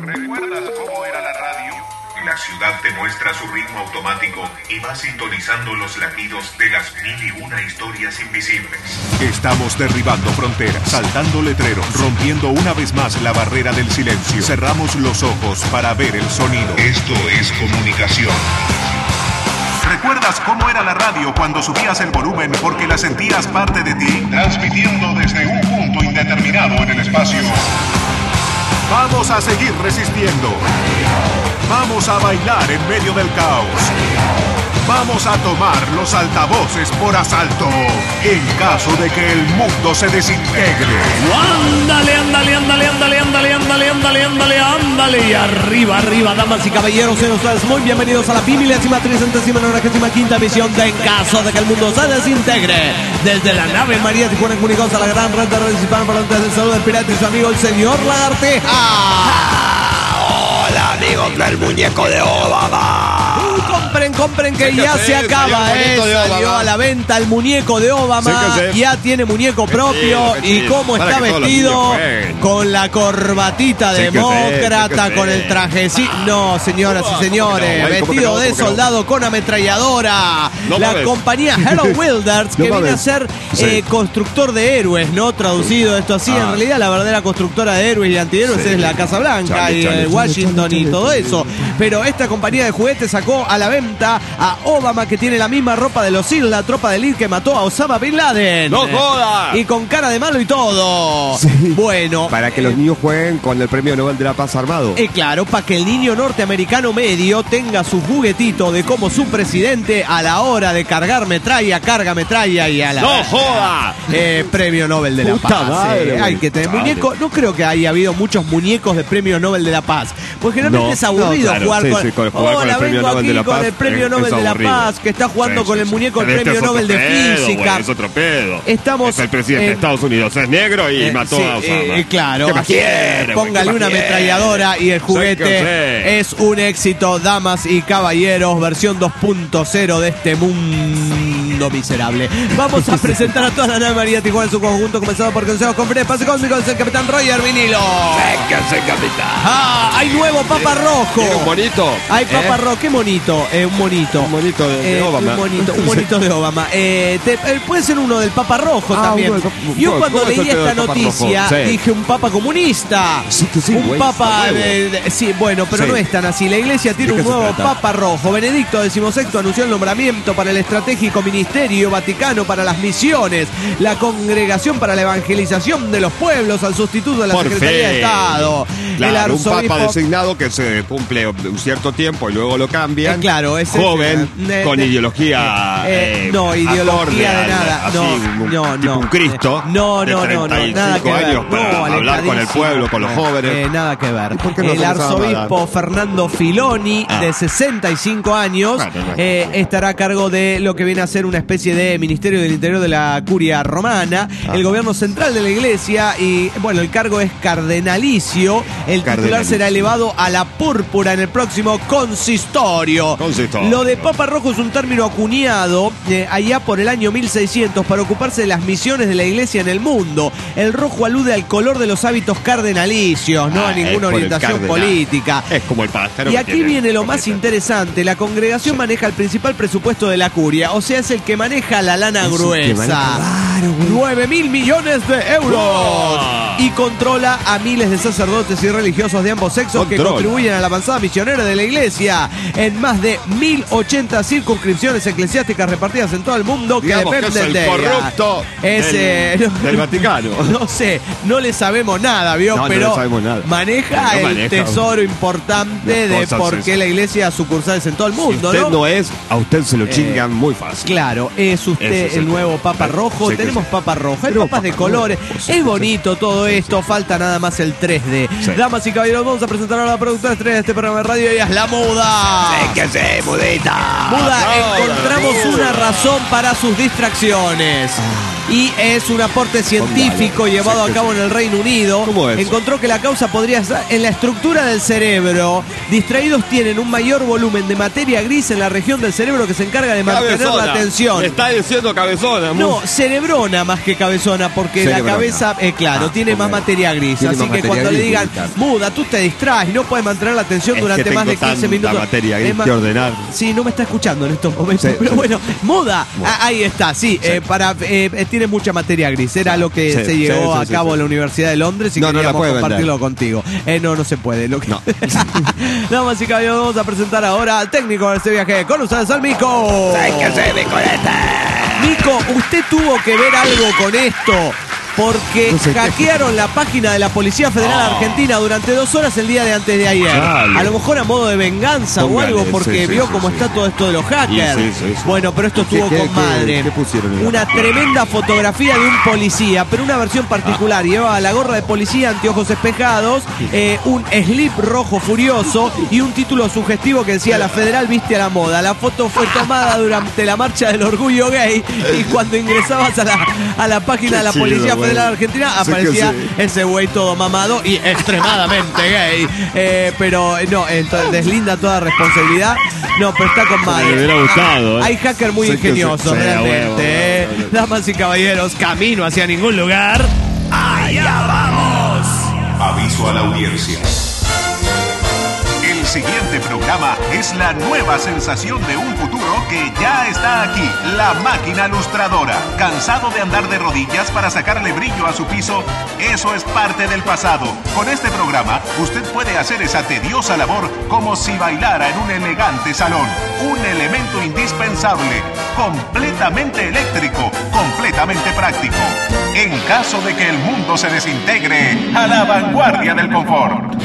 ¿Recuerdas cómo era la radio? La ciudad te muestra su ritmo automático y va sintonizando los latidos de las 1001 historias invisibles. Estamos derribando fronteras, saltando letreros, rompiendo una vez más la barrera del silencio. Cerramos los ojos para ver el sonido. Esto es comunicación. ¿Recuerdas cómo era la radio cuando subías el volumen porque la sentías parte de ti? Transmitiendo desde un punto indeterminado en el espacio. Vamos a seguir resistiendo. Vamos a bailar en medio del caos. Vamos a tomar los altavoces por asalto en caso de que el mundo se desintegre. Ándale, ándale, ándale, ándale, ándale, ándale, ándale, ándale, ándale. Y arriba, arriba, damas y caballeros, sean ustedes muy bienvenidos a la 1395ª emisión de En caso de que el mundo se desintegre. Desde la nave María Tijuana comunicados a la gran red de redes hispanas parlantes del saludo del pirata y su amigo el señor Lagartija. Hola amigos del muñeco de Obama. Compren que ya se acaba, salió a la venta el muñeco de Obama, ya tiene muñeco propio y cómo está vestido, con la corbatita demócrata, con el trajecito, no señoras y señores, vestido de soldado con ametralladora, la compañía Hello Wilders, que viene a ser constructor de héroes, ¿no? Traducido esto así, en realidad la verdadera constructora de héroes y antihéroes es la Casa Blanca y Washington y todo eso, pero esta compañía de juguetes sacó a la venta a Obama, que tiene la misma ropa de los SEAL, la tropa de elite que mató a Osama Bin Laden. ¡No joda! Y con cara de malo y todo. Sí. Bueno. Para que los niños jueguen con el Premio Nobel de la Paz armado. Claro, para que el niño norteamericano medio tenga su juguetito de cómo su presidente a la hora de carga metralla y a la... ¡No joda! Premio Nobel de la Paz. Madre, hay que tener muñeco. No creo que haya habido muchos muñecos de Premio Nobel de la Paz. Porque generalmente es aburrido jugar con el Premio Nobel de la Paz. El Premio Nobel de la Paz, que está jugando con el muñeco el Premio Nobel de Física. Es otro pedo. Es el presidente de Estados Unidos, es negro y mató a Osama. Claro. ¿Qué más quiere? Póngale una ametralladora y el juguete es un éxito, damas y caballeros, versión 2.0 de este mundo miserable. Vamos a presentar a toda la nave María Tijuana en su conjunto, comenzado por consejos con Espacio Cósmico, es el capitán Roger Vinilo. Véngase, capitán. Hay nuevo Papa Rojo. ¿Tiene un bonito? Hay Papa Rojo, qué monito. Un monito. Un monito de Obama. Un monito de Obama. Puede ser uno del Papa Rojo también. Yo cuando leí esta noticia dije un Papa comunista. Sí, un Papa sí, bueno, pero no es tan así. La Iglesia tiene un nuevo Papa Rojo. Benedicto XVI anunció el nombramiento para el estratégico Ministerio Vaticano para las Misiones, la Congregación para la Evangelización de los Pueblos, al sustituto de la Secretaría de Estado. Claro, un Papa designado que se cumple un cierto tiempo y luego lo cambian. Claro, es joven, con ideología no, ideología de nada. Tipo un Cristo. No, nada que ver. Años para hablar con el pueblo, con los jóvenes. Nada que ver. El arzobispo Fernando Filoni, de 65 años, estará a cargo de lo que viene a ser una especie de Ministerio del Interior de la Curia Romana, el gobierno central de la Iglesia, y bueno, el cargo es cardenalicio. El titular será elevado a la púrpura en el próximo consistorio. Lo de Papa Rojo es un término acuñado allá por el año 1600 para ocuparse de las misiones de la Iglesia en el mundo. El rojo alude al color de los hábitos cardenalicios, no a ninguna orientación política. Es como el pájaro. Y aquí viene lo más interesante. La congregación maneja el principal presupuesto de la curia, o sea, es el que maneja la lana gruesa. 9.000 millones de euros. Y controla a miles de sacerdotes y religiosos de ambos sexos que contribuyen a la avanzada misionera de la Iglesia en más de 1080 circunscripciones eclesiásticas repartidas en todo el mundo. Digamos que dependen de corrupto del Vaticano. No sé, no le sabemos nada, ¿vio? Pero maneja el tesoro importante de por qué la Iglesia sucursales en todo el mundo. Si usted no es, a usted se lo chingan muy fácil. Claro, es usted el nuevo Papa Rojo. Tenemos Papa Rojo, hay papas de colores. Es bonito todo esto, falta nada más el 3D. Damas y caballeros, vamos a presentar a la productora estrella de este programa de radio. Ella es la Muda. ¿Qué sé, Mudita? Muda, encontramos una razón para sus distracciones. y es un aporte científico llevado a cabo en el Reino Unido. ¿Cómo es? Encontró que la causa podría estar en la estructura del cerebro. Distraídos tienen un mayor volumen de materia gris en la región del cerebro que se encarga de mantener Cabezona. la atención. Me está diciendo cabezona. No, cerebrona más que cabezona, porque Cerebrona. la cabeza, claro, tiene más materia gris. Tiene Así más que materia cuando le gris, digan, claro. muda, tú te distraes y no puedes mantener la atención durante más de 15 minutos. Materia Es gris más- que ordenar. Sí, no me está escuchando en estos momentos, Sí, pero sí. bueno, muda. Ahí está, sí, tiene mucha materia gris. Era lo que Sí, se llevó sí, a sí, cabo sí. en la Universidad de Londres y No la queríamos puede compartirlo contigo. No se puede. No. Damas y caballeros, vamos a presentar ahora al técnico de este viaje. Con ustedes, al Mico. Mico, usted tuvo que ver algo con esto. Porque No sé qué. hackearon la página de la Policía Federal Argentina durante 2 horas el día de antes de ayer. Dale. A lo mejor a modo de venganza Póngale, o algo, porque sí, vio sí, cómo sí. está todo esto de los hackers. Sí. Bueno, pero esto estuvo ¿Qué- con qué- madre. qué pusieron en la Una página? tremenda fotografía de un policía, pero una versión particular. Llevaba la gorra de policía, anteojos espejados, un slip rojo furioso y un título sugestivo que decía: la Federal viste a la moda. La foto fue tomada durante la marcha del orgullo gay y cuando ingresabas a la página de la Qué chido, Policía güey. Federal Argentina Sí que aparecía sí. ese güey todo mamado y extremadamente gay. Pero no, entonces deslinda toda responsabilidad. No, pero está con madre. Me hubiera gustado, ¿eh? Hay hackers muy Sí que sí. ingeniosos, Sí, realmente. huevo. Damas y caballeros, camino hacia ningún lugar. ¡Allá vamos! Aviso a la audiencia. El siguiente programa es la nueva sensación de un futuro que ya está aquí. La máquina lustradora. ¿Cansado de andar de rodillas para sacarle brillo a su piso? Eso es parte del pasado. Con este programa, usted puede hacer esa tediosa labor como si bailara en un elegante salón. Un elemento indispensable, completamente eléctrico, completamente práctico. En caso de que el mundo se desintegre, a la vanguardia del confort.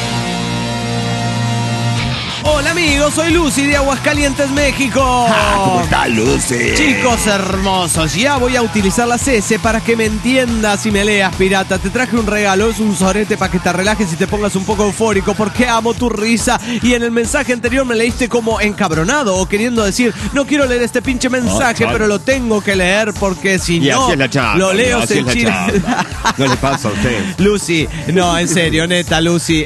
Hola amigos, soy Lucy de Aguascalientes, México. ¿Cómo está, Lucy? Chicos hermosos, ya voy a utilizar la CS para que me entiendas y me leas, pirata. Te traje un regalo, es un sorete para que te relajes y te pongas un poco eufórico, porque amo tu risa. Y en el mensaje anterior me leíste como encabronado o queriendo decir: no quiero leer este pinche mensaje, pero lo tengo que leer porque si Y no así es la chamba, lo leo así en es la Chile. chamba. No le pasa a usted. Lucy, no, en serio, neta, Lucy.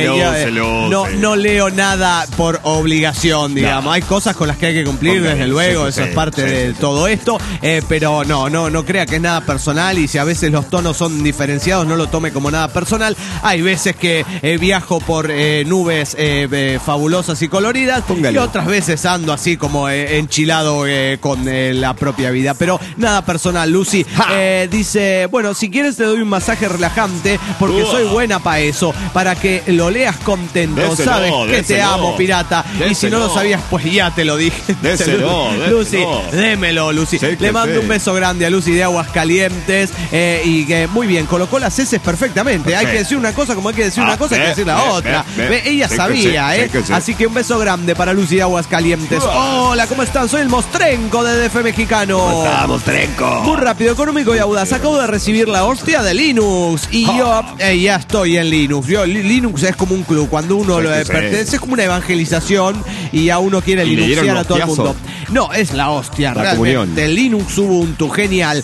No leo nada por obligación, digamos. No. Hay cosas con las que hay que cumplir, Ok, desde luego, sí, eso sí, es parte sí, de sí. todo esto, pero no crea que es nada personal, y si a veces los tonos son diferenciados, no lo tome como nada personal. Hay veces que viajo por nubes fabulosas y coloridas, Póngale. y otras veces ando así como enchilado con la propia vida, pero nada personal, Lucy. Dice, bueno, si quieres te doy un masaje relajante, porque soy buena para eso, para que lo leas contento. Déselo, Sabes que te déselo. amo, pirata. Y si no lo Déselo. sabías, pues ya te lo dije. Déselo, Lucy, déselo. démelo, Lucy. Sí, que Le mando sí. un beso grande a Lucy de Aguascalientes. Y que muy bien, colocó las heces perfectamente. Hay que decir una cosa como hay que decir una cosa, hay que decir la otra. Ella Sí que sabía, sí, sí que sí. Así que un beso grande para Lucy de Aguascalientes. Hola, ¿cómo están? Soy el Mostrenco de DF Mexicano. Estamos, Trenco. Muy rápido, económico y audaz. Acabo de recibir la hostia de Linux. Y yo ya estoy en Linux. Linux es como un club. Cuando uno Sí, lo que sí. pertenece, es como una evangelización y a uno quiere ¿Y le dieron linuxiar a todo el hostiazo? mundo. No, es la hostia, La realmente. comunión. Linux Ubuntu, genial.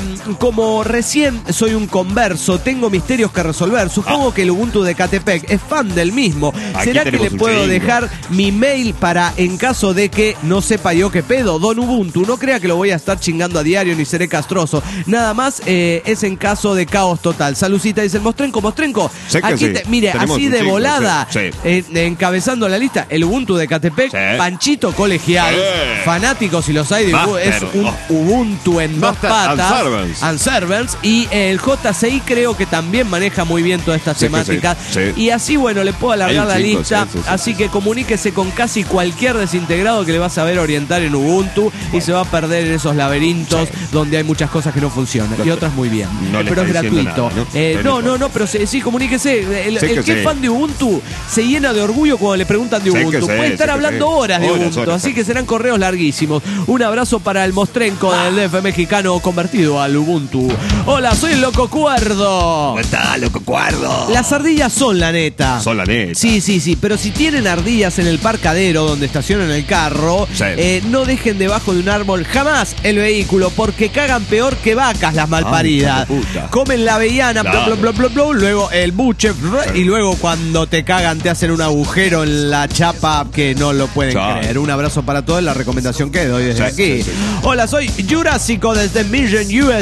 Como recién soy un converso, tengo misterios que resolver. Supongo que el Ubuntu de Catepec es fan del mismo. Aquí ¿Será que tenemos le un puedo chingo. dejar mi mail para, en caso de que no sepa yo qué pedo? Don Ubuntu, no crea que lo voy a estar chingando a diario ni seré castroso. Nada más es en caso de caos total. Salucita, dice el Mostrenco. Sé que Aquí sí. mire, Tenemos así un de chingo, volada, sí. encabezando la lista, el Ubuntu de Catepec, Sí. Panchito Colegial, Sí. fanáticos si los hay de Ubuntu, es Master. un Ubuntu en dos Master patas. and Servants. Y el JCI creo que también maneja muy bien todas estas Sí que temáticas. sí, sí. Y así, bueno, le puedo alargar Hay la un chingo, lista. sí, sí, sí, Así que comuníquese con casi cualquier desintegrado que le va a saber orientar en Ubuntu y se va a perder en esos laberintos donde hay muchas cosas que no funcionan y otras muy bien. No le Pero es está diciendo gratuito. nada, ¿no? No, pero sí, comuníquese. El Sí que que es sí. fan de Ubuntu se llena de orgullo cuando le preguntan de Sí que Ubuntu. sí, Puede estar sí que hablando sí. horas de Horas, Ubuntu, horas. así que serán correos larguísimos. Un abrazo para el mostrenco del DF mexicano convertido al Ubuntu. Hola, soy el Loco Cuerdo. ¿Cómo está, Loco Cuerdo? Las ardillas son la neta. Son la neta. Sí, pero si tienen ardillas en el parcadero donde estacionan el carro, no dejen debajo de un árbol jamás el vehículo, porque cagan peor que vacas las malparidas. Comen la avellana, claro. Luego el buche, y luego cuando te cagan te hacen un agujero en la chapa que no lo pueden creer. Un abrazo para todos, la recomendación que doy desde aquí. Hola, soy Jurásico desde Mission,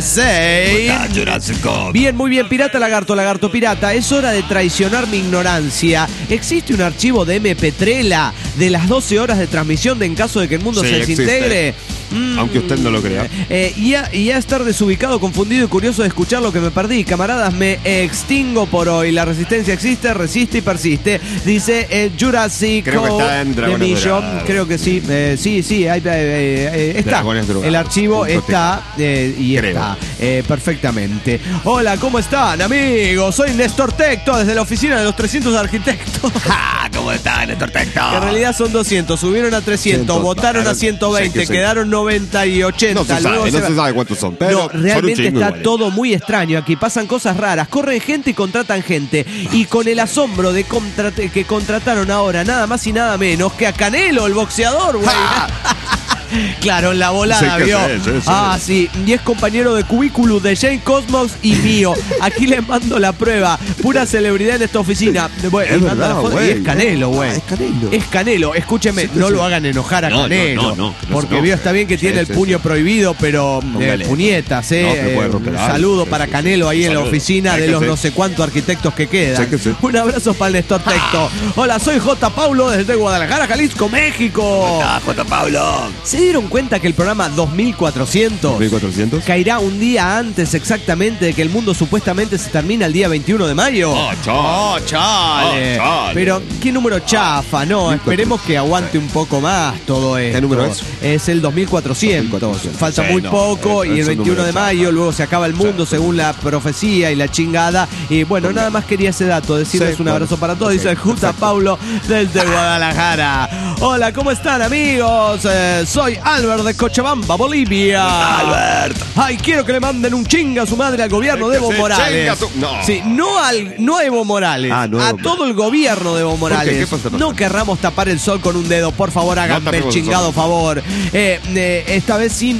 USA. Jurásico. Bien, muy bien, pirata lagarto pirata. Es hora de traicionar mi ignorancia. ¿Existe un archivo de MP3 de las 12 horas de transmisión en caso de que el mundo se desintegre? Aunque usted no lo crea. Y a estar desubicado, confundido y curioso de escuchar lo que me perdí. Camaradas, me extingo por hoy. La resistencia existe, resiste y persiste. Dice el Jurassic de Mission. Creo que sí. Sí, ahí está. El archivo está y está perfectamente. Hola, ¿cómo están, amigos? Soy Néstor Tecto desde la oficina de los 300 arquitectos. ¿Cómo está, Néstor Tecto? Que en realidad son 200, subieron a 300, votaron a 120, quedaron 90 y 80. No se sabe cuántos son, pero realmente son está todo muy extraño. Aquí pasan cosas raras, corren gente y contratan gente. Y con el asombro de que contrataron ahora nada más y nada menos que a Canelo, el boxeador, güey. Claro, en la volada, ¿vio? Sí. Y es compañero de cubículo de Jane Cosmos y mío. Aquí les mando la prueba. Pura celebridad en esta oficina. Es verdad, güey. Es Canelo, güey. Es Canelo. Escúcheme, no lo hagan enojar a Canelo. No, porque vio, está bien que tiene el puño prohibido, pero puñetas, un saludo para Canelo ahí en la oficina de los no sé cuántos arquitectos que quedan. Un abrazo para el Néstor Tecto. Hola, soy J. Paulo desde Guadalajara, Jalisco, México. J. Paulo. ¿Se dieron cuenta que el programa 2400 caerá un día antes exactamente de que el mundo supuestamente se termina el día 21 de mayo? Chale. Pero, ¿qué número chafa? No, esperemos que aguante un poco más todo esto. ¿Qué número es? Es el 2400. Falta muy poco y el 21 de mayo luego se acaba el mundo según la profecía y la chingada. Y bueno, nada más quería ese dato, decirles un abrazo para todos. Dice el J. Paulo desde Guadalajara. Hola, ¿cómo están, amigos? Soy Albert de Cochabamba, Bolivia. Albert. Ay, quiero que le manden un chinga a su madre al gobierno de Evo Morales. Sí, no a Evo Morales, a todo el gobierno de Evo Morales. No querramos tapar el sol con un dedo, por favor, háganme el chingado favor. Esta vez sin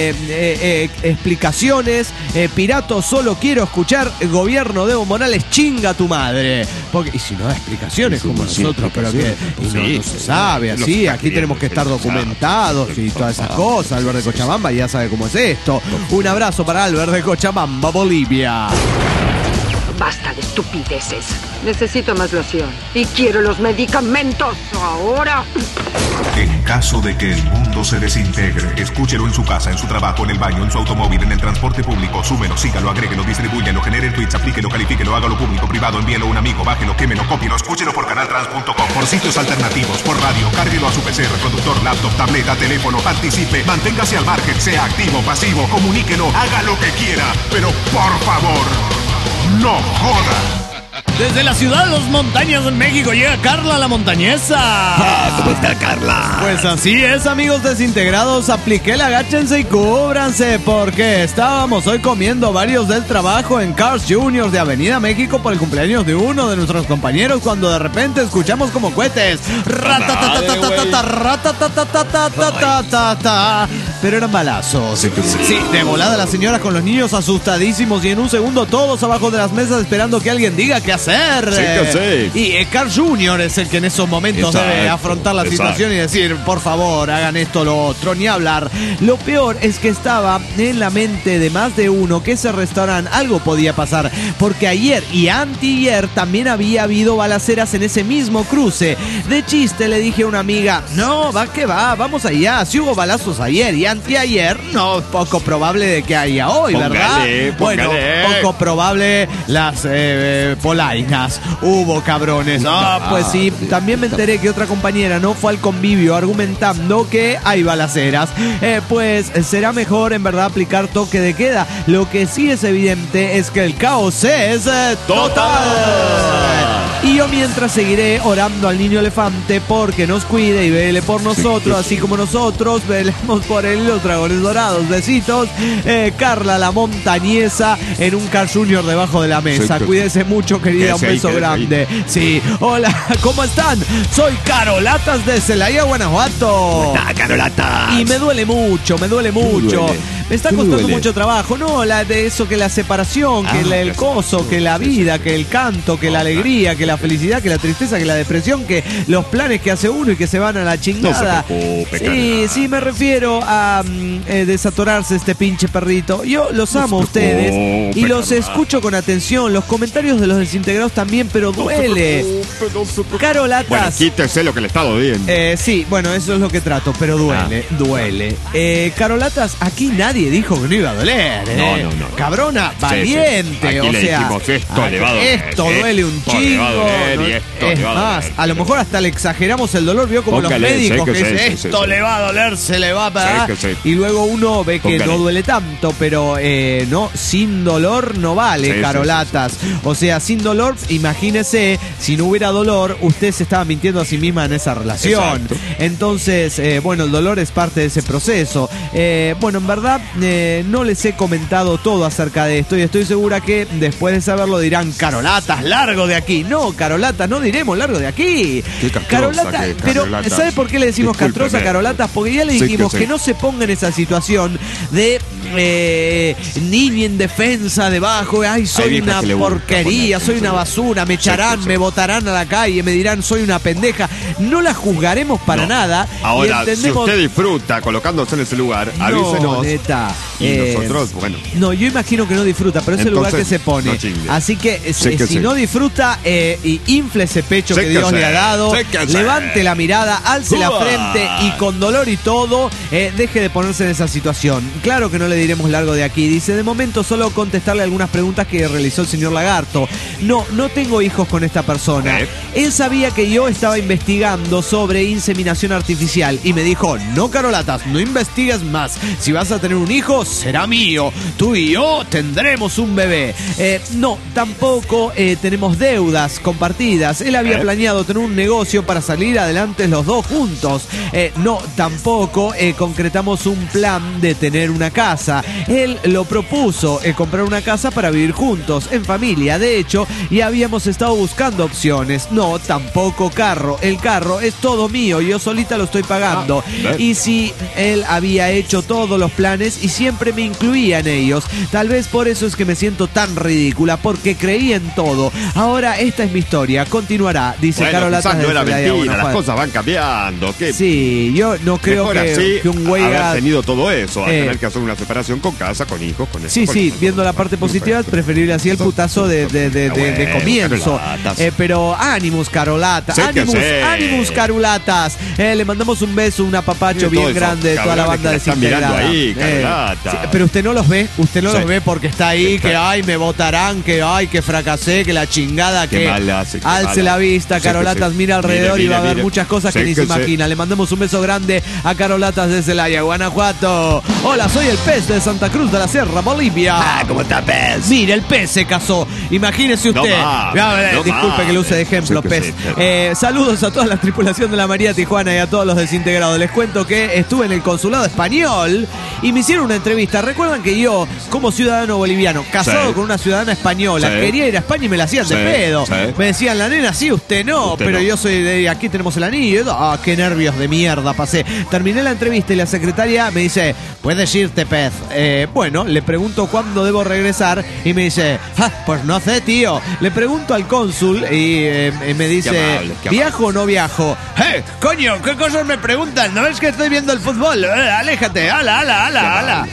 explicaciones. Pirato, solo quiero escuchar gobierno de Evo Morales, chinga tu madre. Y si no da explicaciones como nosotros, pero que no se sabe así. Aquí tenemos que estar documentados y todas esas cosas. Albert de Cochabamba ya sabe cómo es esto. Un abrazo para Albert de Cochabamba, Bolivia. Basta de estupideces. Necesito más loción. Y quiero los medicamentos ahora. En caso de que el mundo se desintegre, escúchelo en su casa, en su trabajo, en el baño, en su automóvil, en el transporte público. Súmelo, sígalo, agréguelo, distribúyelo, genere tweets, aplíquelo, califíquelo, hágalo público, privado, envíelo a un amigo, bájelo, quémelo, cópielo, escúchelo por canaltrans.com, por sitios alternativos, por radio, cárguelo a su PC, reproductor, laptop, tableta, teléfono, participe, manténgase al margen, sea activo, pasivo, comuníquelo, haga lo que quiera, pero por favor, no joda. Desde la ciudad de las montañas de México llega Carla la montañesa. ¿Cómo está, Carla? Pues así es, amigos desintegrados. Aplíquela, agáchense y cúbranse, porque estábamos hoy comiendo varios del trabajo en Carl's Jr. de Avenida México por el cumpleaños de uno de nuestros compañeros, cuando de repente escuchamos como cohetes. Pero eran balazos. Sí, de volada la señora con los niños asustadísimos y en un segundo todos abajo de las mesas esperando que alguien diga qué hacer. Y Carl Jr. es el que en esos momentos debe afrontar la situación y decir, por favor, hagan esto, lo otro, ni hablar. Lo peor es que estaba en la mente de más de uno que ese restaurante algo podía pasar, porque ayer y antiayer también había habido balaceras en ese mismo cruce. De chiste le dije a una amiga, no, vamos allá, si hubo balazos ayer y anteayer, no, poco probable de que haya hoy, ¿verdad? Bueno, poco probable las polainas. Hubo cabrones. Pues sí, también me enteré que otra compañera no fue al convivio argumentando que hay balaceras. Pues será mejor en verdad aplicar toque de queda. Lo que sí es evidente es que el caos es total. Y yo mientras seguiré orando al niño elefante porque nos cuide y vele por nosotros, así como nosotros velemos por él, los dragones dorados. Besitos. Carla la montañesa en un Carl Jr. debajo de la mesa. Cuídese mucho, querida. Un beso grande. Sí. Hola, ¿cómo están? Soy Carolatas de Celaya, Guanajuato. ¿Cómo está, Carolatas? Y me duele mucho. Me está costando mucho trabajo. No, de eso que la separación, que el coso, que la vida, que el canto, que la alegría, que la felicidad, que la tristeza, que la depresión, que los planes que hace uno y que se van a la chingada. No se preocupe, sí, me refiero a desatorarse este pinche perrito. Yo los amo a ustedes y los escucho con atención. Los comentarios de los desintegrados también, pero duele. Carolatas. Bueno, quítese lo que le está doliendo. Sí, bueno, eso es lo que trato, pero duele. Carolatas, aquí nadie dijo que no iba a doler. No. Cabrona, valiente. Aquí o le sea, dijimos, esto le va a doler. Esto duele un chingo. Es más, a lo mejor hasta le exageramos el dolor. Vio como los médicos que dicen, esto le va a doler, se le va a parar. Y luego uno ve que no duele tanto, pero no, sin dolor no vale, Carolatas. O sea, sin dolor, imagínese, si no hubiera dolor, usted se estaba mintiendo a sí misma en esa relación. Exacto. Entonces, bueno, el dolor es parte de ese proceso. Bueno, en verdad, no les he comentado todo acerca de esto y estoy segura que después de saberlo dirán, Carolatas, largo de aquí. No, Carolatas, no diremos largo de aquí. Carolatas, pero ¿sabe por qué le decimos castrosa, Carolatas? Porque ya le dijimos que no se ponga en esa situación de niña indefensa debajo, ay, soy una porquería, soy una basura, me echarán, me botarán a la calle, me dirán soy una pendeja. No la juzgaremos para nada. Ahora, si usted disfruta colocándose en ese lugar, avísenos. Neta. Y nosotros, bueno. No, yo imagino que no disfruta, pero es el lugar que se pone. Así que si no disfruta, y infle ese pecho que Dios le ha dado, levante la mirada, alce la frente y con dolor y todo, deje de ponerse en esa situación. Claro que no le diremos largo de aquí. Dice, de momento solo contestarle algunas preguntas que realizó el señor Lagarto. No tengo hijos con esta persona. Él sabía que yo estaba investigando sobre inseminación artificial y me dijo, no, Carolatas, no investigues más. Si vas a tener un hijo, será mío. Tú y yo tendremos un bebé. No, tampoco tenemos deudas compartidas. Él había planeado tener un negocio para salir adelante los dos juntos. No, tampoco concretamos un plan de tener una casa. Él lo propuso, comprar una casa para vivir juntos, en familia, de hecho, y habíamos estado buscando opciones. No, tampoco carro. El carro es todo mío, yo solita lo estoy pagando. Y si él había hecho todos los planes y siempre me incluía en ellos. Tal vez por eso es que me siento tan ridícula, porque creí en todo. Ahora esta es mi historia, continuará, dice Carolatas. No era mentira, las cosas van cambiando. ¿Qué? Sí, yo no creo que un güey haber tenido todo eso, a tener que hacer una separación con casa, con hijos, con eso. Sí, viendo la parte positiva, es preferible así el putazo de comienzo. Pero ánimos, Carolatas, ánimos, Carolatas. Le mandamos un beso, un apapacho bien grande de toda la banda desintegrada. Ahí, pero usted no los ve, los ve porque está ahí, que ay, me votarán, que ay, que fracasé, que la chingada, que alce la vista, Carolatas, mira alrededor y va a haber muchas cosas que ni se imagina. Le mandamos un beso grande a Carolatas de Celaya, Guanajuato. Hola, soy el pez de Santa Cruz de la Sierra, Bolivia. ¿Cómo está, pez? Mire, el pez se casó. Imagínese usted. Disculpe que lo use de ejemplo, pez. Saludos a toda la tripulación de la María Tijuana y a todos los desintegrados. Les cuento que estuve en el consulado español y me hicieron una entrevista. Recuerdan que yo, como ciudadano boliviano, casado con una ciudadana española, quería ir a España y me la hacían de pedo. Me decían, la nena, sí, usted no, pero yo soy de aquí, tenemos el anillo. Qué nervios de mierda pasé. Terminé la entrevista y la secretaria me dice, puedes irte, pez. Bueno, le pregunto cuándo debo regresar y me dice, pues no sé, tío. Le pregunto al cónsul y me dice, ¿viajo o no viajo? Coño, ¿qué cosas me preguntan? ¿No ves que estoy viendo el fútbol? Aléjate, ala.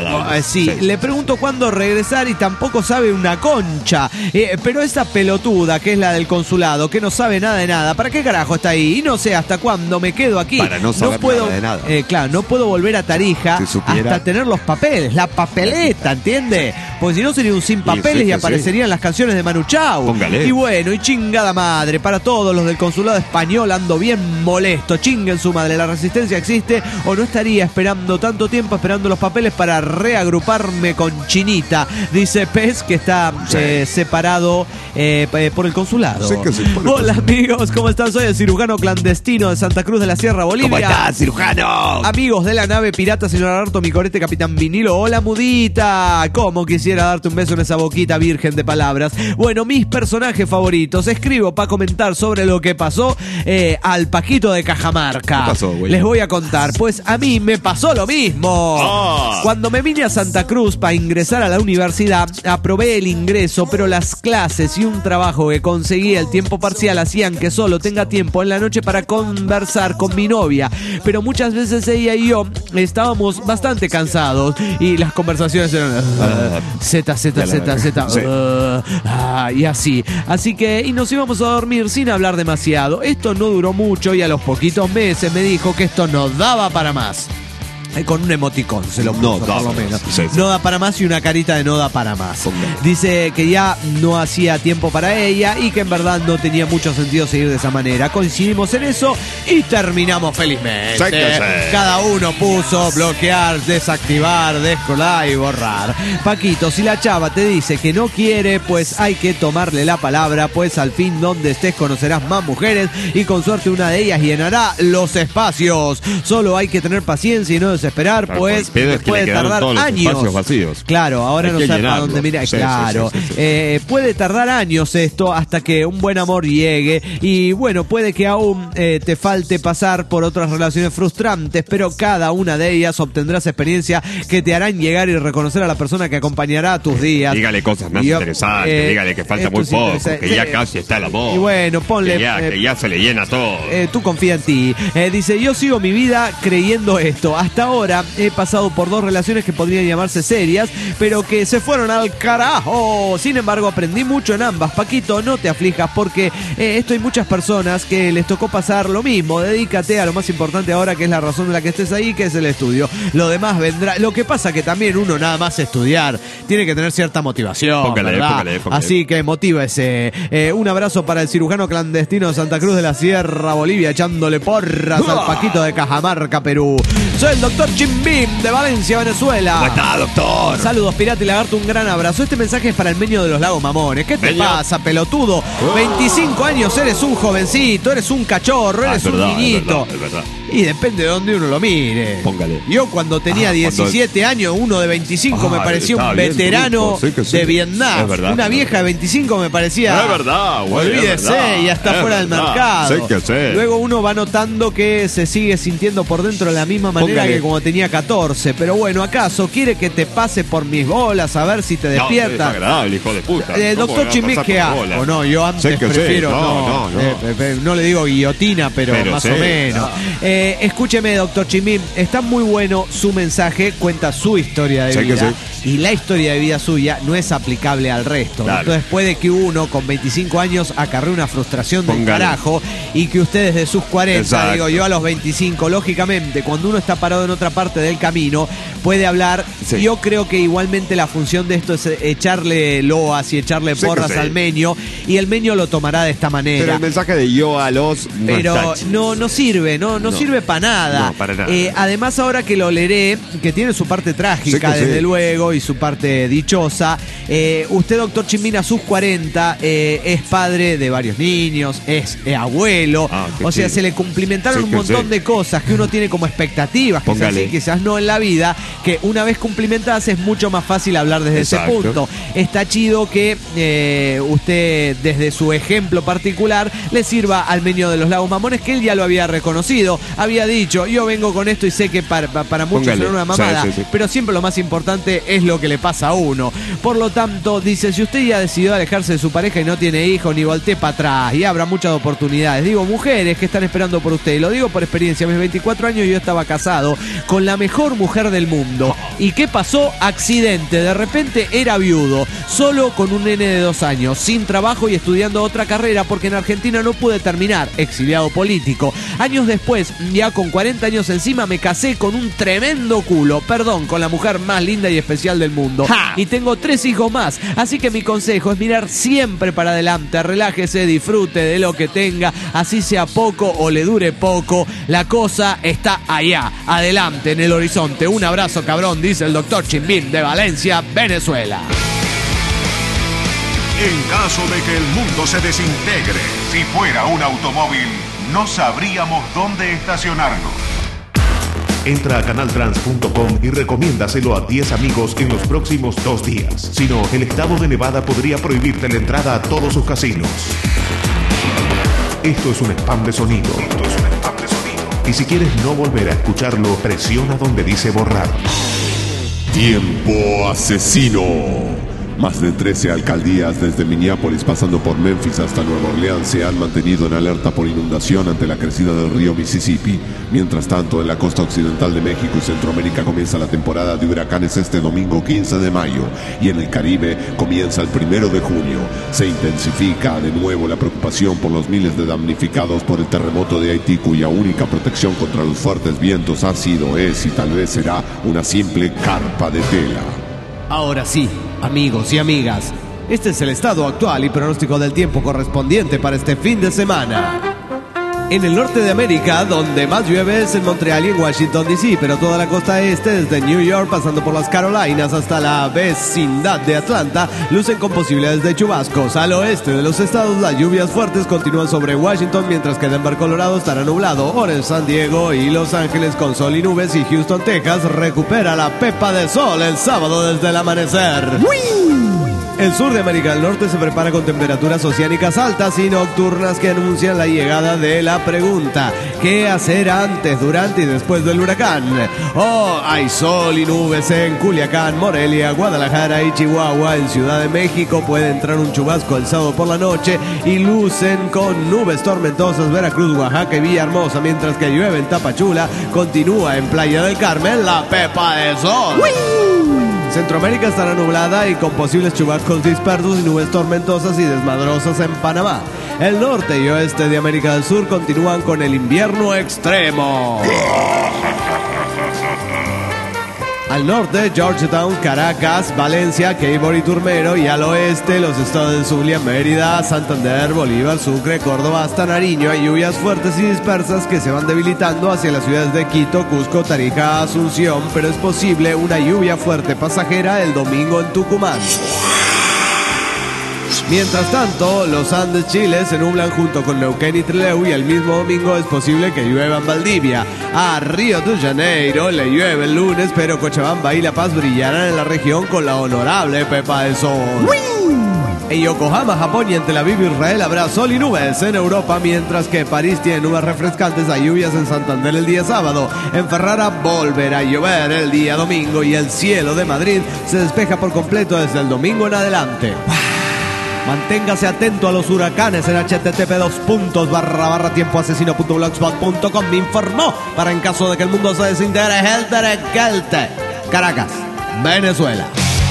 Sí, le pregunto cuándo regresar y tampoco sabe una concha. Pero esa pelotuda que es la del consulado, que no sabe nada de nada, ¿para qué carajo está ahí? Y no sé hasta cuándo me quedo aquí. Para no saber nada de nada. Claro, no puedo volver a Tarija hasta tener los papeles, la papeleta, ¿entiende? Pues si no sería un sin papeles y aparecerían las canciones de Manu Chao. Póngale. Y bueno, y chingada madre, para todos los del consulado español ando bien molesto. Chinguen su madre, la resistencia existe o no estaría esperando tanto tiempo esperando los papeles papeles para reagruparme con Chinita. Dice Pez que está separado por el consulado. Hola amigos, ¿cómo están? Soy el cirujano clandestino de Santa Cruz de la Sierra, Bolivia. ¿Cómo estás, cirujano? Amigos de la nave pirata, señor Alberto Micorete, capitán Vinilo. Hola mudita, cómo quisiera darte un beso en esa boquita virgen de palabras. Bueno, mis personajes favoritos. Escribo para comentar sobre lo que pasó al Paquito de Cajamarca. ¿Qué pasó, güey? Les voy a contar, pues a mí me pasó lo mismo. Cuando me vine a Santa Cruz para ingresar a la universidad, aprobé el ingreso, pero las clases y un trabajo que conseguí el tiempo parcial hacían que solo tenga tiempo en la noche para conversar con mi novia. Pero muchas veces ella y yo estábamos bastante cansados y las conversaciones eran y así. Así que, y nos íbamos a dormir sin hablar demasiado. Esto no duró mucho y a los poquitos meses me dijo que esto no daba para más. Con un emoticón se lo puso, por lo menos. No da para más y una carita de no da para más. Dice que ya no hacía tiempo para ella y que en verdad no tenía mucho sentido seguir de esa manera. Coincidimos en eso y terminamos felizmente. Cada uno puso bloquear, desactivar, descolar y borrar. Paquito, si la chava te dice que no quiere, pues hay que tomarle la palabra, pues al fin donde estés conocerás más mujeres y con suerte una de ellas llenará los espacios. Solo hay que tener paciencia y no desesperar, pues puede tardar años. Vacíos. Claro, ahora no sabe a dónde mirar. Claro, puede tardar años esto hasta que un buen amor llegue y bueno, puede que aún te falte pasar por otras relaciones frustrantes, pero cada una de ellas obtendrás experiencia que te harán llegar y reconocer a la persona que acompañará a tus días. Dígale cosas más interesantes, dígale que falta muy poco, que ya casi está el amor. Y bueno, ponle que ya se le llena todo. Tú confía en ti. Dice, yo sigo mi vida creyendo esto. Hasta ahora he pasado por 2 relaciones que podrían llamarse serias, pero que se fueron al carajo. Sin embargo, aprendí mucho en ambas. Paquito, no te aflijas porque esto hay muchas personas que les tocó pasar lo mismo. Dedícate a lo más importante ahora, que es la razón de la que estés ahí, que es el estudio. Lo demás vendrá. Lo que pasa que también uno nada más estudiar tiene que tener cierta motivación. Póngale. Así que motívese. Un abrazo para el cirujano clandestino de Santa Cruz de la Sierra, Bolivia, echándole porras al Paquito de Cajamarca, Perú. Soy el doctor Chimbim de Valencia, Venezuela. ¿Cómo está, doctor? Saludos, Pirata y Lagarto, un gran abrazo. Este mensaje es para el Meño de los Lagos Mamones. ¿Qué te pasa, pelotudo? 25 años, eres un jovencito, eres un cachorro, eres un niñito. Es verdad. Y depende de dónde uno lo mire. Póngale. Yo cuando tenía 17 años, uno de 25 me parecía un veterano de Vietnam. Es verdad, una vieja de 25 me parecía... Es verdad, güey. Olvídese, ya está fuera del mercado. Sé. Luego uno va notando que se sigue sintiendo por dentro de la misma manera que como tenía 14. Pero bueno, ¿acaso quiere que te pase por mis bolas a ver si te despiertas? No, es agradable, hijo de puta. Doctor Chimí, ¿qué hago? No, yo antes prefiero no le digo guillotina, pero más o menos. Escúcheme, doctor Chimín, está muy bueno su mensaje, cuenta su historia de vida y la historia de vida suya no es aplicable al resto. Claro. Entonces puede que uno con 25 años acarree una frustración del carajo y que ustedes de sus 40, digo yo a los 25, lógicamente cuando uno está parado en otra parte del camino puede hablar. Yo creo que igualmente la función de esto es echarle loas y echarle porras al Meño y el Meño lo tomará de esta manera. Pero el mensaje de yo a los... Pero no sirve, no sirve para nada. No, para nada. Además, ahora que lo leeré, que tiene su parte trágica, desde luego, y su parte dichosa, usted, doctor Chimbín, a sus 40, es padre de varios niños, es abuelo, o sea, se le cumplimentaron un montón de cosas que uno tiene como expectativas, quizás no en la vida, que una vez cumplimentadas es mucho más fácil hablar desde ese punto. Está chido que usted, desde su ejemplo particular, le sirva al Meño de los Lagos Mamones, que él ya lo había reconocido, había dicho, yo vengo con esto y sé que para muchos es una mamada, pero siempre lo más importante es lo que le pasa a uno. Por lo tanto, dice, si usted ya decidió alejarse de su pareja y no tiene hijos, ni voltee para atrás, y habrá muchas oportunidades. Digo, mujeres que están esperando por usted, y lo digo por experiencia, a mis 24 años yo estaba casado con la mejor mujer del mundo. ¿Y qué pasó? Accidente, de repente era viudo, solo con un nene de 2 años, sin trabajo y estudiando otra carrera, porque en Argentina no pude terminar, exiliado político. Años después ya con 40 años encima me casé con un tremendo culo, perdón, con la mujer más linda y especial del mundo. ¡Ja! Y tengo 3 hijos más, así que mi consejo es mirar siempre para adelante, relájese, disfrute de lo que tenga, así sea poco o le dure poco, la cosa está allá, adelante, en el horizonte. Un abrazo, cabrón, dice el doctor Chimbim de Valencia, Venezuela. En caso de que el mundo se desintegre, si fuera un automóvil, no sabríamos dónde estacionarlo. Entra a canaltrans.com y recomiéndaselo a 10 amigos en los próximos 2 días. Si no, el estado de Nevada podría prohibirte la entrada a todos sus casinos. Esto es un spam de sonido. Y si quieres no volver a escucharlo, presiona donde dice borrar. Tiempo asesino. Más de 13 alcaldías desde Minneapolis pasando por Memphis hasta Nueva Orleans se han mantenido en alerta por inundación ante la crecida del río Mississippi. Mientras tanto, en la costa occidental de México y Centroamérica comienza la temporada de huracanes este domingo 15 de mayo y en el Caribe comienza el 1 de junio. Se intensifica de nuevo la preocupación por los miles de damnificados por el terremoto de Haití, cuya única protección contra los fuertes vientos ha sido, es y tal vez será una simple carpa de tela. Ahora sí, amigos y amigas, este es el estado actual y pronóstico del tiempo correspondiente para este fin de semana. En el norte de América, donde más llueve es en Montreal y en Washington D.C., pero toda la costa este, desde New York pasando por las Carolinas hasta la vecindad de Atlanta, lucen con posibilidades de chubascos. Al oeste de los estados, las lluvias fuertes continúan sobre Washington, mientras que Denver, Colorado, estará nublado. Orange, San Diego y Los Ángeles con sol y nubes, y Houston, Texas, recupera la pepa de sol el sábado desde el amanecer. ¡Wii! El sur de América del Norte se prepara con temperaturas oceánicas altas y nocturnas que anuncian la llegada de la pregunta: ¿qué hacer antes, durante y después del huracán? Oh, hay sol y nubes en Culiacán, Morelia, Guadalajara y Chihuahua. En Ciudad de México puede entrar un chubasco el sábado por la noche y lucen con nubes tormentosas Veracruz, Oaxaca y Villahermosa, mientras que llueve en Tapachula. Continúa en Playa del Carmen la pepa de sol. ¡Wii! Centroamérica estará nublada y con posibles chubascos dispersos y nubes tormentosas y desmadrosas en Panamá. El norte y oeste de América del Sur continúan con el invierno extremo. Al norte, Georgetown, Caracas, Valencia, Queibar y Turmero, y al oeste, los estados de Zulia, Mérida, Santander, Bolívar, Sucre, Córdoba hasta Nariño. Hay lluvias fuertes y dispersas que se van debilitando hacia las ciudades de Quito, Cusco, Tarija, Asunción, pero es posible una lluvia fuerte pasajera el domingo en Tucumán. Mientras tanto, los Andes, Chile, se nublan junto con Neuquén y Trelew, y el mismo domingo es posible que llueva en Valdivia. A Río de Janeiro le llueve el lunes, pero Cochabamba y La Paz brillarán en la región con la honorable pepa de sol. En Yokohama, Japón y en Tel Aviv, Israel, habrá sol y nubes. En Europa, mientras que París tiene nubes refrescantes, hay lluvias en Santander el día sábado. En Ferrara volverá a llover el día domingo y el cielo de Madrid se despeja por completo desde el domingo en adelante. Manténgase atento a los huracanes en http://tiempoasesino.blogspot.com. Me informó para en caso de que el mundo se desintegre. Helter Skelter. Caracas, Venezuela.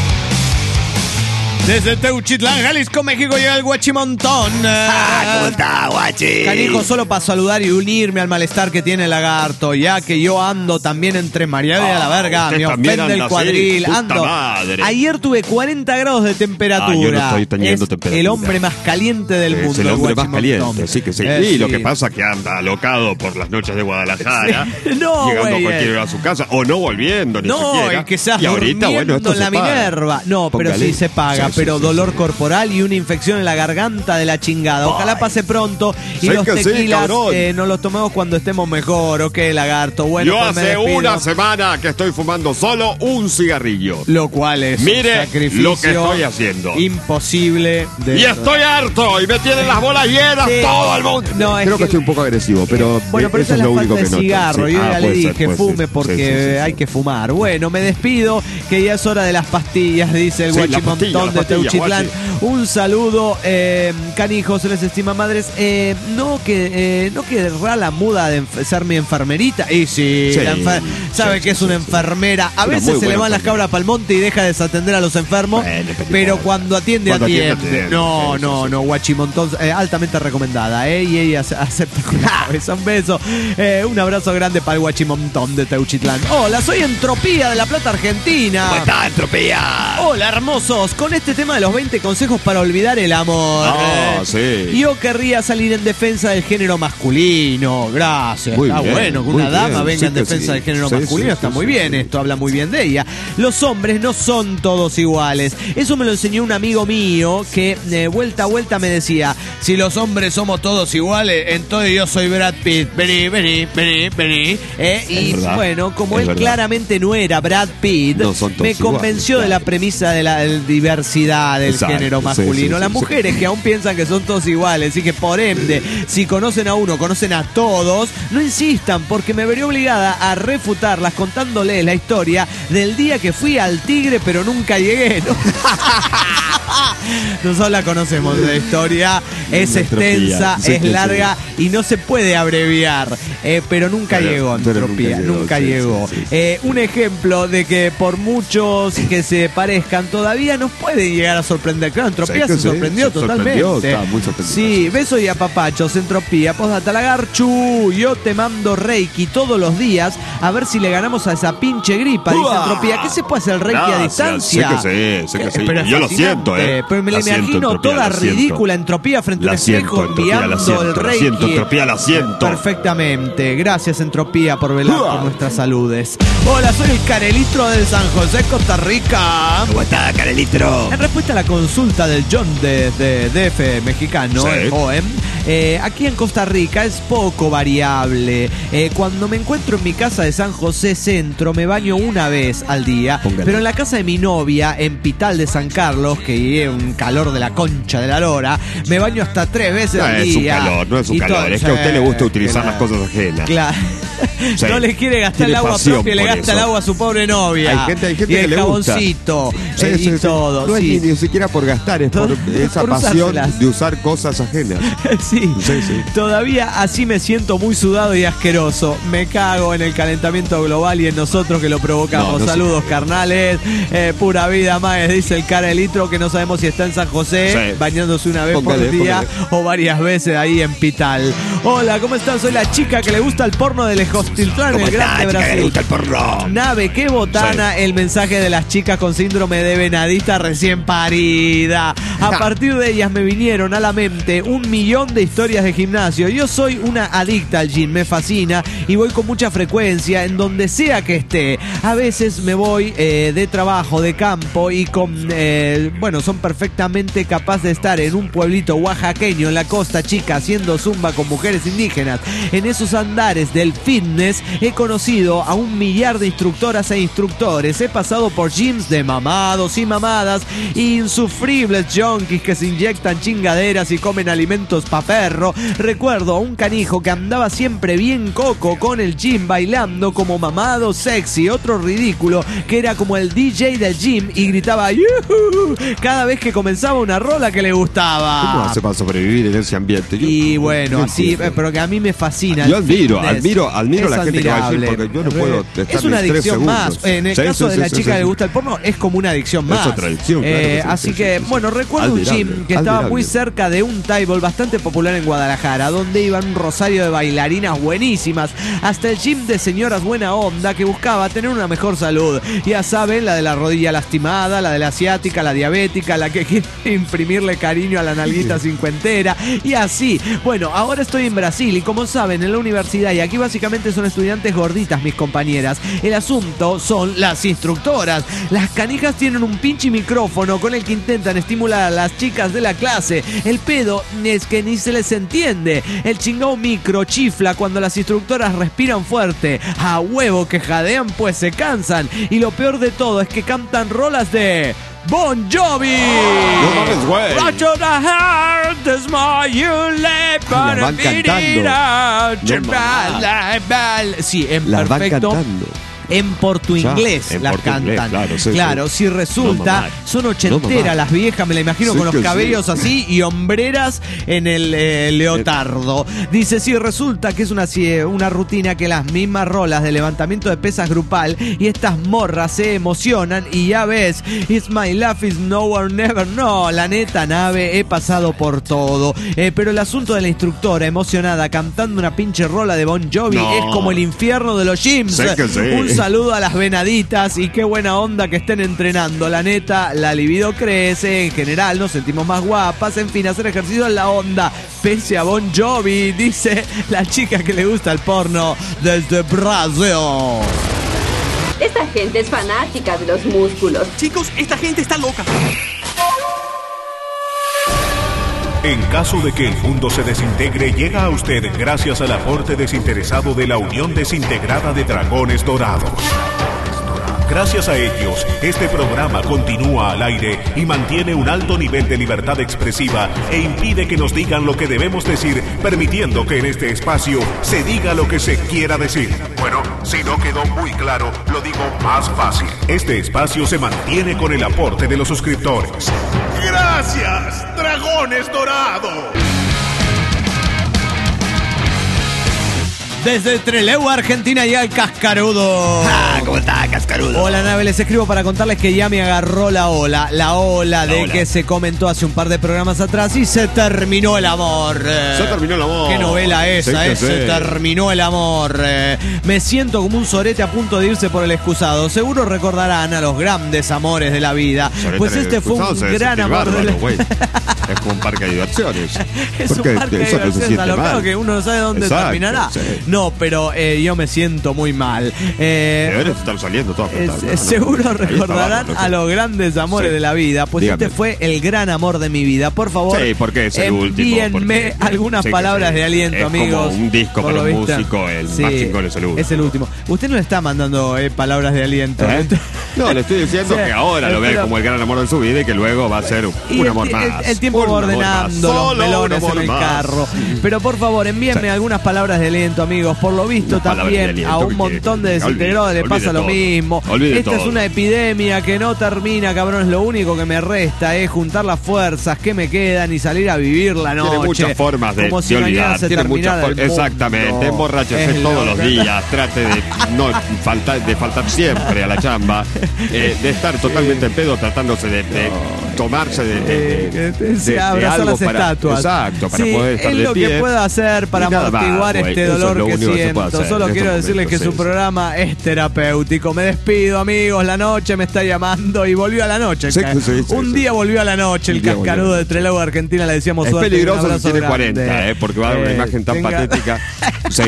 Desde Teuchitlán, Jalisco, México, llega el Guachimontón. ¿Cómo está, Guachi? Canijo, solo para saludar y unirme al malestar que tiene el lagarto, ya que yo ando también entre María y a la verga. Me ofende el cuadril. Ando. Ayer tuve 40 grados de temperatura. Yo no estoy teniendo temperatura. El hombre más caliente del mundo. Es el hombre más caliente, sí que sí. Y lo que pasa es que anda alocado por las noches de Guadalajara. Sí. No, llegando cualquier hora a su casa o no volviendo ni siquiera. Y que seas y ahorita, bueno, esto en la Minerva. No, pero póngale. sí se paga. Pero dolor corporal y una infección en la garganta de la chingada. Ojalá pase pronto y los tequilas no los tomemos cuando estemos mejor. Ok, lagarto. Bueno, yo pues hace una semana que estoy fumando solo un cigarrillo. Lo cual es mire un sacrificio lo que estoy haciendo. Imposible de... Y estoy harto y me tienen las bolas llenas todo el mundo. No, creo que estoy un poco agresivo, pero bueno, pero eso es es lo la único falta que de cigarro. noto. Sí. Yo ya le dije, fume porque sí. hay que fumar. Bueno, me despido, que ya es hora de las pastillas, dice el Guachimontón de Teuchitlán. Un saludo, canijos, les estima madres. No querrá la muda de ser mi enfermerita. Y sí, sabe que es una enfermera. A veces se le van las cabras pa'l monte y deja de desatender a los enfermos. Pero cuando atiende. No, Guachimontón, altamente recomendada, y ella acepta con la cabeza. Un beso, un abrazo grande para el Guachimontón de Teuchitlán. Hola, soy Entropía de La Plata, Argentina. ¿Cómo estás, Entropía? Hola, hermosos, con este tema de los 20 consejos para olvidar el amor. Yo querría salir en defensa del género masculino. Gracias, muy está bien, bueno que una dama venga en defensa del género masculino, está muy bien, esto habla muy bien de ella. Los hombres no son todos iguales. Eso me lo enseñó un amigo mío que vuelta a vuelta me decía: si los hombres somos todos iguales, entonces yo soy Brad Pitt. Vení. Y bueno, como él claramente no era Brad Pitt, me convenció de la premisa de la diversidad del género masculino. Las mujeres que aún piensan que son todos iguales y que por ende, si conocen a uno, conocen a todos, no insistan, porque me vería obligada a refutarlas contándoles la historia del día que fui al Tigre pero nunca llegué, ¿no? Nosotros la conocemos, la historia es extensa, es larga y no se puede abreviar, pero nunca llegó, Entropía, nunca llegó. Un ejemplo de que por muchos que se parezcan, todavía nos pueden llegar a sorprender. Claro, Entropía se sorprendió totalmente. Estaba muy sorprendido. Sí, besos y apapachos, Entropía. Postdata Lagarchu, yo te mando Reiki todos los días a ver si le ganamos a esa pinche gripa, dice Entropía. ¿Qué se puede hacer Reiki a distancia? Sé que sí. Yo lo siento, pero me la imagino toda ridícula, Entropía, frente a un espejo enviando el Reiki. Entropía, la siento. Perfectamente. Gracias, Entropía, por velar por nuestras saludes. Hola, soy el Carelitro de San José, Costa Rica. ¿Cómo está, Carelitro? En respuesta a la consulta del John de DF mexicano, el OEM, aquí en Costa Rica es poco variable. Cuando me encuentro en mi casa de San José Centro, me baño una vez al día. Pero en la casa de mi novia, en Pital de San Carlos, que es un calor de la concha de la lora, me baño hasta 3 veces al día. No es un calor, es que a usted le gusta utilizar las cosas ajenas. Claro. No le quiere gastar el agua propia, le gasta el agua a su pobre novia. Hay gente y el que le jaboncito gusta. y todo. No es ni siquiera por gastar, es por esa pasión de usar cosas ajenas. Sí. Todavía así me siento muy sudado y asqueroso. Me cago en el calentamiento global y en nosotros que lo provocamos. Saludos, carnales. Pura vida más, dice el Carelitro, que no sabemos si está en San José, bañándose una vez por día o varias veces ahí en Pital. Hola, ¿cómo están? Soy la chica que le gusta el porno del Ejostiltrán, el Grande Brasil. Le gusta el porno. Nave, qué botana el mensaje de las chicas con síndrome de venadita recién parida. A partir de ellas me vinieron a la mente 1.000.000 de historias de gimnasio. Yo soy una adicta al gym, me fascina y voy con mucha frecuencia en donde sea que esté. A veces me voy de trabajo, de campo y son perfectamente capaces de estar en un pueblito oaxaqueño en la costa chica haciendo zumba con mujeres indígenas. En esos andares del fitness he conocido a 1.000.000 de instructoras e instructores. He pasado por gyms de mamados y mamadas, insufribles junkies que se inyectan chingaderas y comen alimentos pa' perro. Recuerdo a un canijo que andaba siempre bien coco con el gym bailando como mamado sexy. Otro ridículo que era como el DJ del gym y gritaba ¡yuhu! Cada vez que comenzaba una rola que le gustaba. ¿Cómo hace para sobrevivir en ese ambiente? Así, pero que a mí me fascina. Yo admiro a la gente que va al gym, porque yo no puedo estar es una adicción más. En el caso de la chica que le gusta el porno, es como una adicción más. Es otra adicción, así que, recuerdo un gym que estaba muy cerca de un table bastante popular en Guadalajara, donde iban un rosario de bailarinas buenísimas, hasta el gym de señoras buena onda que buscaba tener una mejor salud. Ya saben, la de la rodilla lastimada, la de la asiática, la diabética, la que quiere imprimirle cariño a la nalguita cincuentera, y así. Bueno, ahora estoy en Brasil y como saben, en la universidad, y aquí básicamente son estudiantes gorditas mis compañeras. El asunto son las instructoras. Las canijas tienen un pinche micrófono con el que intentan estimular a las chicas de la clase. El pedo es que ni se les entiende. El chingado micro chifla cuando las instructoras respiran fuerte. A huevo que jadean pues se cansan. Y lo peor de todo es que cantan rolas de Bon Jovi. No mames, güey. Las van cantando. Sí, en las perfecto. van cantando. en portuinglés las cantan. Claro, si resulta, son ochenteras las viejas, me la imagino con los cabellos así y hombreras en el leotardo. Dice, si resulta que es una rutina que las mismas rolas de levantamiento de pesas grupal y estas morras se emocionan y ya ves, it's my life is now or never. No, la neta, nave, he pasado por todo. Pero el asunto de la instructora emocionada cantando una pinche rola de Bon Jovi es como el infierno de los gyms. Un saludo a las venaditas y qué buena onda que estén entrenando. La neta, la libido crece, en general nos sentimos más guapas. En fin, hacer ejercicio en la onda, pese a Bon Jovi, dice la chica que le gusta el porno desde Brasil. Esta gente es fanática de los músculos. Chicos, esta gente está loca. En caso de que el mundo se desintegre, llega a usted gracias al aporte desinteresado de la Unión Desintegrada de Dragones Dorados. Gracias a ellos, este programa continúa al aire y mantiene un alto nivel de libertad expresiva e impide que nos digan lo que debemos decir, permitiendo que en este espacio se diga lo que se quiera decir. Bueno, si no quedó muy claro, lo digo más fácil. Este espacio se mantiene con el aporte de los suscriptores. ¡Gracias, Dragones Dorados! Desde Trelew, Argentina, ya el Cascarudo. ¿Cómo está, Cascarudo? Hola, nave, les escribo para contarles que ya me agarró la ola de que se comentó hace un par de programas atrás y se terminó el amor. Se terminó el amor. Qué novela esa, se terminó el amor. Me siento como un sorete a punto de irse por el excusado. Seguro recordarán a los grandes amores de la vida. Sorete, pues este fue un gran amor de la vida. Es como un parque de diversiones. Es un parque de diversiones, a lo claro que uno no sabe dónde terminará. Sí. No, pero yo me siento muy mal. Deberías estar saliendo todas seguro recordarán a los grandes amores de la vida. Pues dígame. Este fue el gran amor de mi vida. Por favor, porque es el último. Envíenme algunas palabras de aliento, es amigos. Como un disco para un músico, el más chingón es el último. Es el último. Usted no le está mandando palabras de aliento. No, le estoy diciendo que ahora lo ve como el gran amor de su vida y que luego va a ser un amor más. El tiempo va ordenando los melones en el carro. Pero por favor, envíenme algunas palabras de aliento, amigos. Por lo visto también a un montón de desintegrados le pasa lo mismo. Esta es una epidemia que no termina, cabrón. Lo único que me resta es juntar las fuerzas que me quedan y salir a vivir la noche. Tiene muchas formas de olvidar. Tiene muchas formas. Exactamente. Emborráchese todos los días. Trate de no faltar siempre a la chamba. De estar totalmente en pedo, tratándose de tomarse de abrazar las estatuas. Exacto, para poder estar de pie. Es lo que puedo hacer para amortiguar este dolor que siento. Solo quiero decirles que su programa es terapéutico. Me despido, amigos. La noche me está llamando y volvió a la noche. Un día volvió a la noche el Cascarudo de Trelew, Argentina. Le decíamos suerte. Es peligroso si tiene 40, porque va a dar una imagen tan patética. Sí.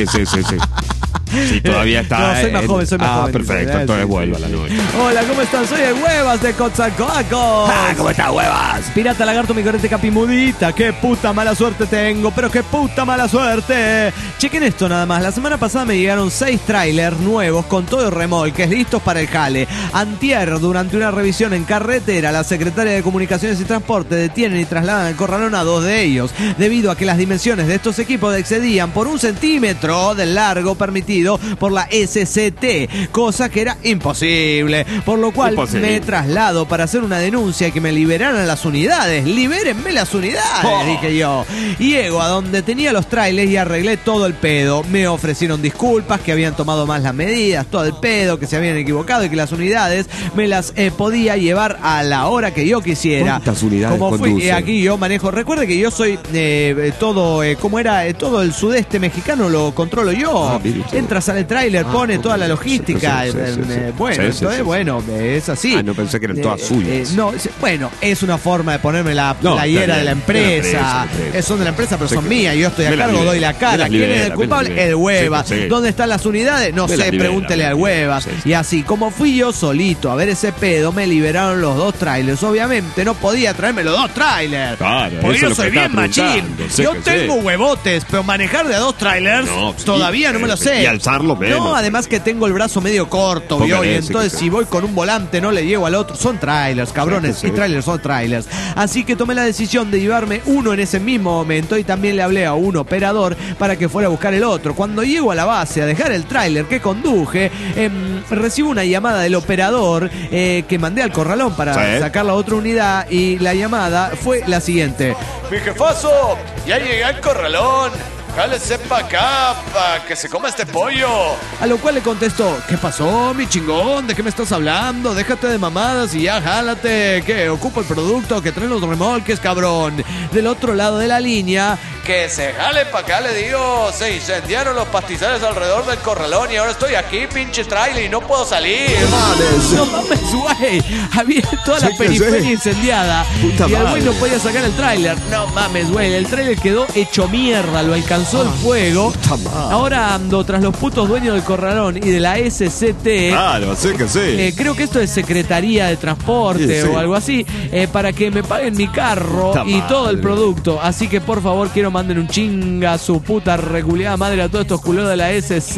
Si todavía está. No, soy más joven, soy más joven. Perfecto, entonces vuelvo a la noche. Hola, ¿cómo están? Soy el Huevas de Coatzacoalcos. ¿Cómo está, Huevas? Pirata Lagarto, mi corete capimudita. Qué puta mala suerte tengo, pero qué puta mala suerte. Chequen esto nada más. La semana pasada me llegaron 6 trailers nuevos con todo remolques listos para el jale. Antier, durante una revisión en carretera, la secretaria de Comunicaciones y Transporte detienen y trasladan al corralón a 2 de ellos, debido a que las dimensiones de estos equipos excedían por 1 centímetro del largo permitido por la SCT, cosa que era imposible, por lo cual me traslado para hacer una denuncia y que me liberaran las unidades. Libérenme las unidades, dije yo. Llego a donde tenía los trailers y arreglé todo el pedo. Me ofrecieron disculpas, que habían tomado más las medidas, todo el pedo, que se habían equivocado y que las unidades me las podía llevar a la hora que yo quisiera. ¿Cuántas unidades como fui conduce? Aquí yo manejo. Recuerde que yo soy todo, ¿cómo era? Todo el sudeste mexicano lo controlo yo. Entra, sale el tráiler, pone toda la logística. Bueno, es así. No pensé que eran todas suyas. Bueno, es una forma de ponerme la playera de la empresa. Son de la empresa, pero son mías. Yo estoy a cargo, doy la cara. ¿Quién es el culpable? El Huevas. ¿Dónde están las unidades? No sé, pregúntele al Huevas. Y así, como fui yo solito a ver ese pedo, me liberaron los 2 trailers. Obviamente no podía traerme los 2 trailers. Claro, porque yo soy bien machín. Yo tengo huevotes, pero manejar de a 2 trailers todavía no me lo sé. alzarlo menos. No, además que tengo el brazo medio corto, ¿vio? Y entonces si voy con un volante no le llego al otro. Son trailers, cabrones, y trailers son trailers. Así que tomé la decisión de llevarme uno en ese mismo momento y también le hablé a un operador para que fuera a buscar el otro. Cuando llego a la base a dejar el tráiler que conduje, recibo una llamada del operador que mandé al corralón para sacar la otra unidad, y la llamada fue la siguiente: mi jefazo, ya llegué al corralón. Jálese pa' acá, pa' que se coma este pollo. A lo cual le contestó: ¿qué pasó, mi chingón? ¿De qué me estás hablando? Déjate de mamadas y ya jálate. Que ocupa el producto, que traen los remolques, cabrón. Del otro lado de la línea: que se jale pa' acá, le digo. Se incendiaron los pastizales alrededor del corralón y ahora estoy aquí, pinche trailer, y no puedo salir. No mames, güey. Había toda la periferia incendiada. Puta y el güey no podía sacar el tráiler. No mames, güey. El tráiler quedó hecho mierda. Lo alcanzó el fuego. Ahora ando tras los putos dueños del corralón y de la SCT. Claro, sé que sí. Creo que esto es Secretaría de Transporte o algo así, para que me paguen mi carro y todo el producto. Así que por favor quiero manden un chinga a su puta reculeada madre a todos estos culeros de la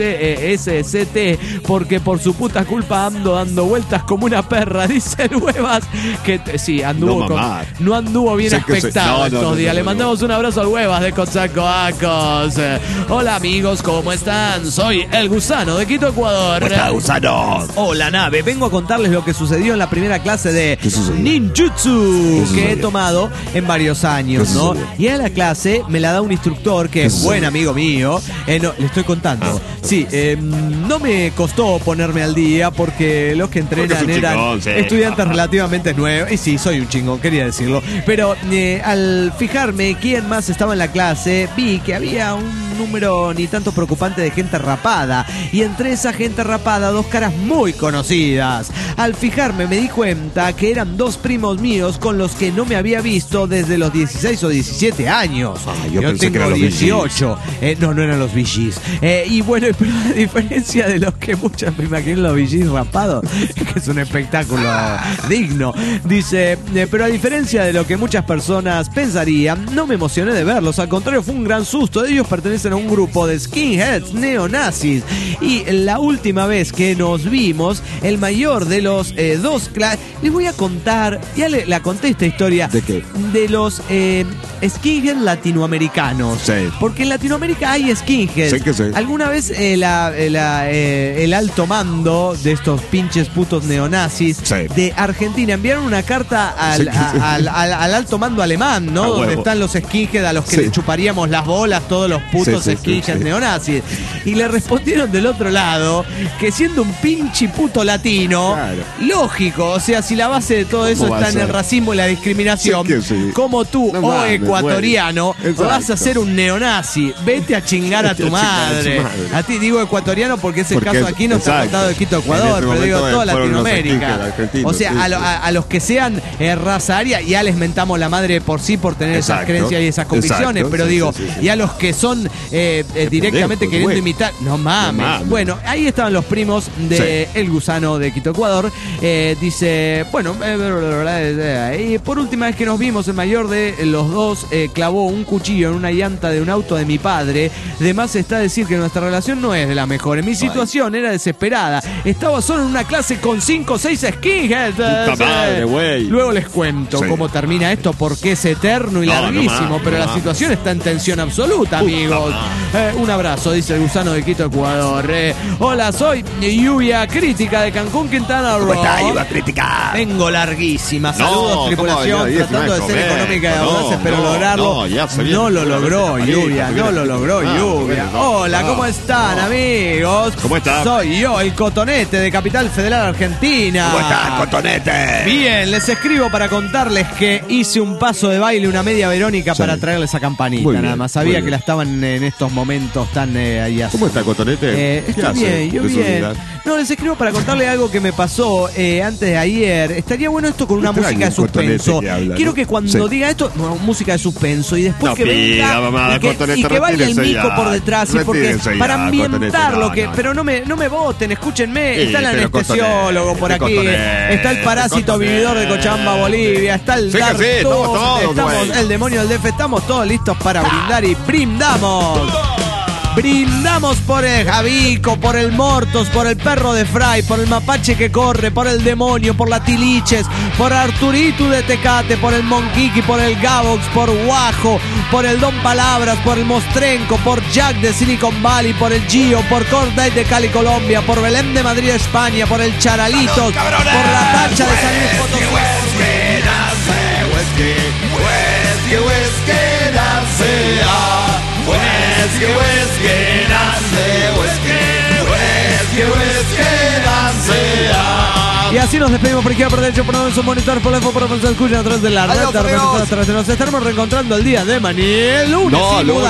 SCT, porque por su puta culpa ando dando vueltas como una perra. Dice el Huevas que sí, anduvo no anduvo bien aspectado estos días. Le mandamos un abrazo al Huevas de Coatzacoalcos. Hola amigos, ¿cómo están? Soy el Gusano de Quito, Ecuador. ¿Cómo está, Gusano? Hola, nave. Vengo a contarles lo que sucedió en la primera clase de ninjutsu que he tomado en varios años, ¿no? Y en la clase me la da un instructor que es buen amigo mío. No, le estoy contando. Sí, no me costó ponerme al día porque los que entrenan eran estudiantes relativamente nuevos. Y sí, soy un chingón, quería decirlo. Pero al fijarme quién más estaba en la clase, vi que había un número ni tanto preocupante de gente rapada, y entre esa gente rapada dos caras muy conocidas. Al fijarme me di cuenta que eran dos primos míos con los que no me había visto desde los 16 o 17 años. Yo tengo 18. No eran los VGs. Y bueno, pero a diferencia de los que muchas me imagino los VGs rapados, que es un espectáculo digno, dice, pero a diferencia de lo que muchas personas pensarían, no me emocioné de verlos, al contrario fue un gran susto. Ellos pertenecen a un grupo de skinheads neonazis, y la última vez que nos vimos, el mayor de los dos les voy a contar, ya la conté esta historia. ¿De qué? De los skinheads latinoamericanos. Sí. Porque en Latinoamérica hay skinheads. Sí que sí. Alguna vez el alto mando de estos pinches putos neonazis de Argentina enviaron una carta al alto mando alemán, ¿no? Donde están los skinheads a los que le chuparíamos las bolas, todos los putos skinheads neonazis. Y le respondieron del otro lado que siendo un pinche puto latino, lógico, o sea, si la base de todo eso está en el racismo y la discriminación, como tú ecuatoriano vas a ser un neonazi, vete a chingar a tu madre. A ti digo ecuatoriano porque es el caso aquí, no está contado de Quito, Ecuador, pero digo toda Latinoamérica. O sea, a los que sean raza aria, ya les mentamos la madre por sí por tener esas creencias y esas convicciones, pero digo, y a los que son directamente queriendo imitar, no mames. Bueno, ahí estaban los primos de El Gusano de Quito, Ecuador. Dice, bueno, y por última vez que nos vimos, el mayor de los dos clavó un cuchillo en una llanta de un auto de mi padre. De más está decir que nuestra relación no es de la mejor. En mi situación era desesperada. Estaba solo en una clase con 5 o 6 skinheads. Luego les cuento cómo termina esto, porque es eterno y larguísimo, pero la situación está en tensión absoluta, amigos. Un abrazo, dice el Gusano de Quito, Ecuador. Hola, soy Lluvia Crítica de Cancún, Quintana Roo. ¿Cómo está, Lluvia Crítica? Vengo larguísima. Saludos, tripulación. Tratando de ser económica y audaces, pero lograrlo no lo logró Lluvia. No lo logró Lluvia. Hola, ¿cómo están, amigos? ¿Cómo están? Soy yo, el Cotonete de Capital Federal, Argentina. ¿Cómo están, Cotonete? Bien, les escribo para contarles que hice un paso de baile, una media Verónica, para traerles esa campanita. Nada más. Sabía que la estaban en estos momentos tan ahí así. ¿Cómo está, Cotonete? Está bien, yo bien. No, les escribo para contarles algo que me pasó antes de ayer. Estaría bueno esto con una música de suspenso. Quiero que cuando diga esto, música de suspenso, y después que venga y que vaya el mico por detrás, porque para ambientar lo que... Pero no me voten, escúchenme. Está el anestesiólogo por aquí, está el parásito vividor de Cochabamba, Bolivia, está el estamos el demonio del DF, estamos todos listos para brindar y brindamos. Brindamos por el Javico, por el Mortos, por el perro de Fray, por el mapache que corre, por el demonio, por la Tiliches, por Arturito de Tecate, por el Monquiqui, por el Gabox, por Guajo, por el Don Palabras, por el Mostrenco, por Jack de Silicon Valley, por el Gio, por Corday de Cali, Colombia, por Belén de Madrid, España, por el Charalitos, por la Tacha de San Luis Potosí. Y así nos despedimos por izquierda, por derecho, por en su monitor, por lejos, por donde se escuchan a través de la red. Nos estaremos reencontrando el día de mañana. Lunes.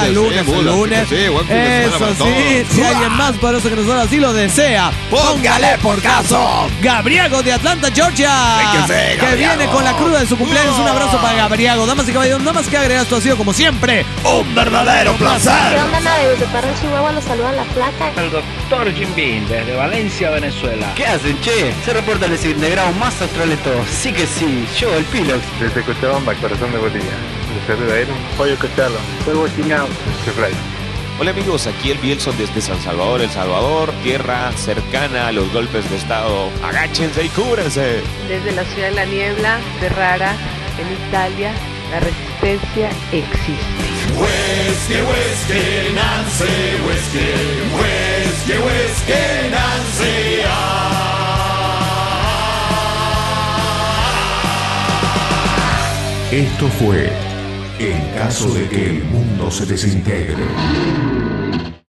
Eso sí, si alguien más poderoso que nosotros así lo desea, póngale por caso. Gabriago de Atlanta, Georgia. Que viene con la cruda de su cumpleaños. Un abrazo para Gabriago. Damas y caballeros, nada más que agregar, esto ha sido como siempre un verdadero placer. ¿Qué onda, nave? De Perro Chihuahua los saluda la flaca. El doctor Jim Bean desde Valencia, Venezuela. ¿Qué hacen, che? Se reporta el desintegrado más austral de todos. Sí que sí, yo, el Pilox. Desde Cochabamba, Corazón de Botella. De Cerro de Aero, Pollo Cochalo. Polvo Chingao. Chefray. Hola amigos, aquí el Bielson desde San Salvador, El Salvador, tierra cercana a los golpes de estado. Agáchense y cúbranse. Desde la ciudad de la niebla, Ferrara, en Italia, la resistencia existe. Huesque, Nancy, huesque, Nancy. Esto fue En caso de que el mundo se desintegre.